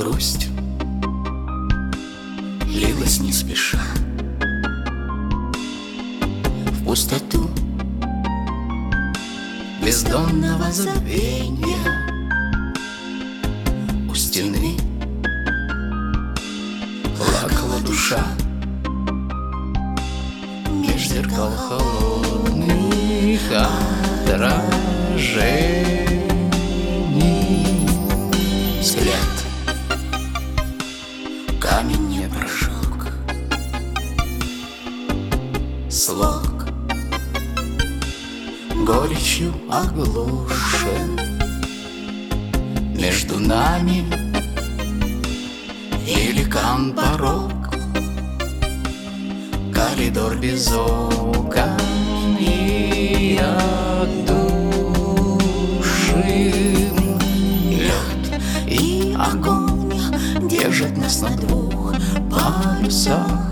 грусть лилась не спеша в пустоту бездонного забвенья. У стены плакала душа меж зеркал холодных отражений. Взгляд камень не прожег, слог горечью оглушен. Между нами великан порог, коридор без окон и отдушин. Лед и огонь держат нас на двух парусах.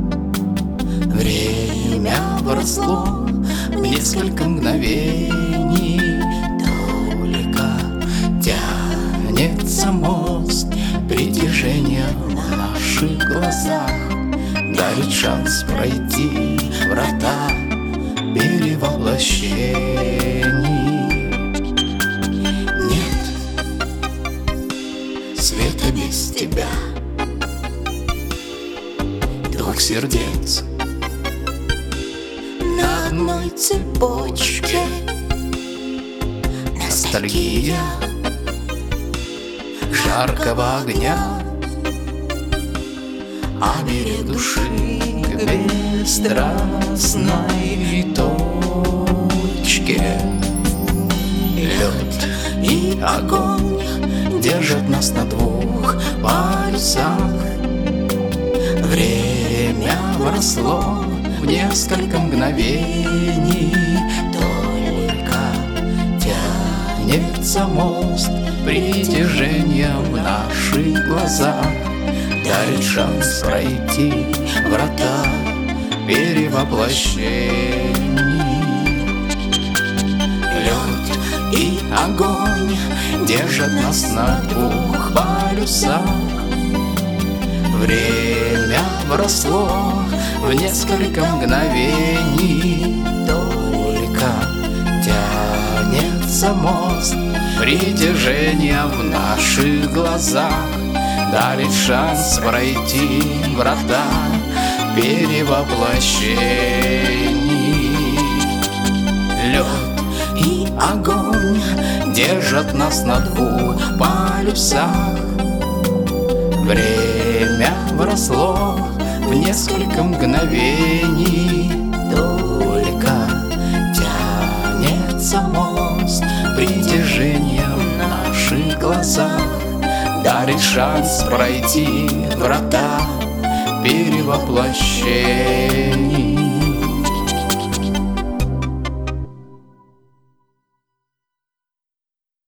Время вросло в несколько мгновений. Только тянется мост притяжения в наших глазах, дарит шанс пройти врата перевоплощений. Нет света без тебя, двух сердец на одной цепочке. Ностальгия жаркого огня, а берег души к бесстрастной точке. Лед и огонь держат нас на двух парусах. Время вросло в несколько мгновений. Только тянется мост притяжения в наших глазах, дарит шанс пройти врата перевоплощений. Лед и огонь держат нас на двух парусах. Время вросло в несколько мгновений. Только тянется мост притяжения в наших глазах, дарит шанс пройти врата перевоплощений. Лед и огонь держат нас на двух парусах. Время вросло в несколько мгновений. Только тянется мост притяжения в наших глазах, дарит шанс пройти врата перевоплощений.